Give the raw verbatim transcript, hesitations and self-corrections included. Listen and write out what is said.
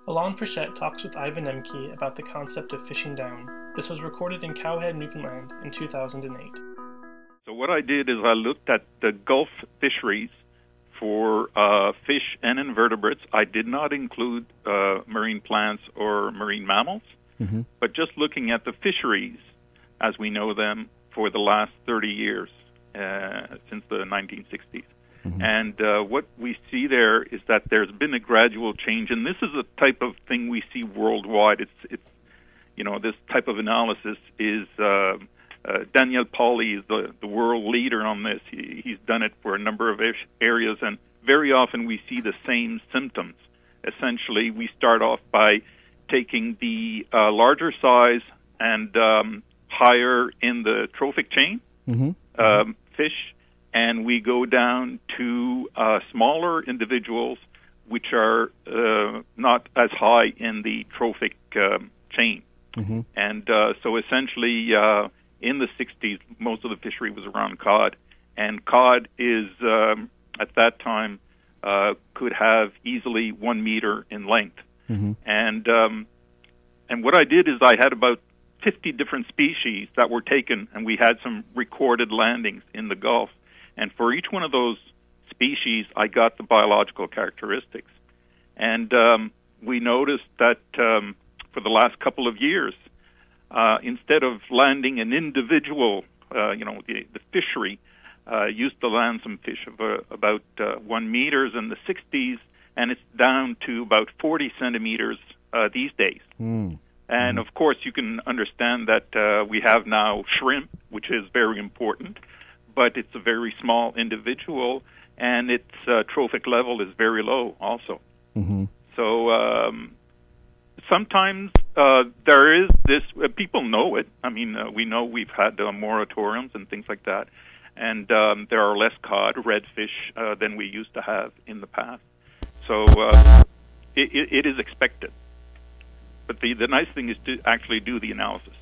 Alain Frechette talks with Ivan Emke about the concept of fishing down. This was recorded in Cowhead, Newfoundland in two thousand eight. So what I did is I looked at the Gulf fisheries for uh, fish and invertebrates. I did not include uh, marine plants or marine mammals, mm-hmm. but just looking at the fisheries as we know them for the last thirty years, uh, since the nineteen sixties. Mm-hmm. And uh, what we see there is that there's been a gradual change, and this is a type of thing we see worldwide. It's, it's you know, this type of analysis is, uh, uh, Daniel Pauly is the, the world leader on this. He, he's done it for a number of areas, and very often we see the same symptoms. Essentially, we start off by taking the uh, larger size and um, higher in the trophic chain mm-hmm. um, fish, and we go down to uh, smaller individuals, which are uh, not as high in the trophic um, chain. Mm-hmm. And uh, so essentially, uh, in the sixties, most of the fishery was around cod. And cod is, um, at that time, uh, could have easily one meter in length. Mm-hmm. And um, and what I did is I had about fifty different species that were taken, and we had some recorded landings in the Gulf. And for each one of those species, I got the biological characteristics. And um, we noticed that um, for the last couple of years, uh, instead of landing an individual, uh, you know, the, the fishery uh, used to land some fish of uh, about uh, one meters in the sixties, and it's down to about forty centimeters uh, these days. Mm. And, of course, you can understand that uh, we have now shrimp, which is very important, but it's a very small individual, and its uh, trophic level is very low also. Mm-hmm. So um, sometimes uh, there is this, uh, people know it. I mean, uh, we know we've had uh, moratoriums and things like that, and um, there are less cod, redfish, uh, than we used to have in the past. So uh, it, it, it is expected. But the, the nice thing is to actually do the analysis.